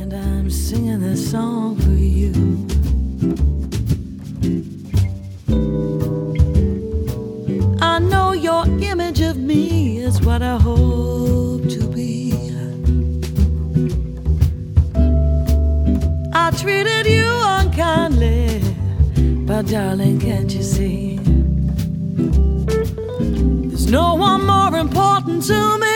and I'm singing this song for you. I know your image of me is what I hope to be. I treated you unkindly, but darling, can't you see? There's no one more important to me.